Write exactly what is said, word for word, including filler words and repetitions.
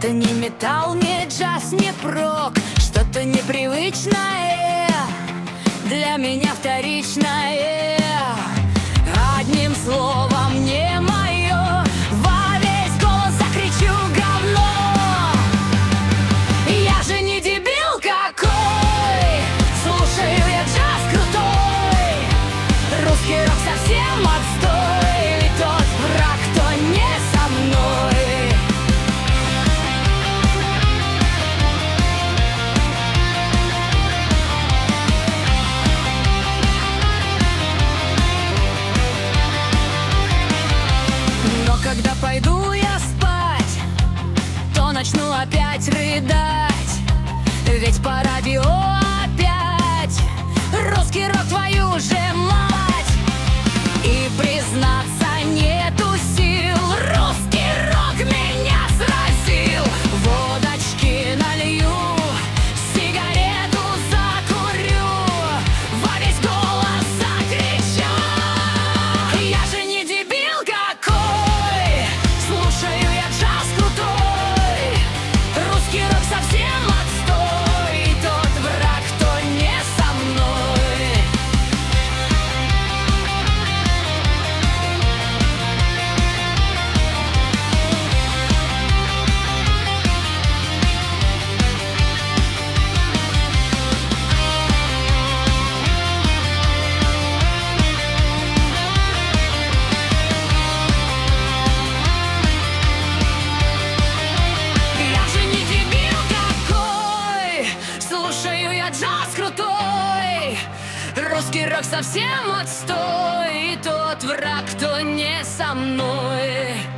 Это не металл, не джаз, не прок, что-то непривычное, для меня вторичное. Одним словом, не мое, во весь голос закричу говно. Я же не дебил какой, слушаю я джаз крутой. Русский рок совсем отстой, и тот враг, кто не со мной. Но когда пойду я спать, то начну опять рыдать, ведь по радио опять русский рок, твою же мать. И признаться, нету сил, русский рок меня сразил. Водочки налью, сигарету закурю, во весь голос закричу. Я же не дебил какой, слушаю я джаз крутой. Русский рок совсем отстой, и тот враг, кто не со мной. Я же не дебил какой, слушаю я джаз крутой. Русский рок совсем отстой, и тот враг, кто не со мной.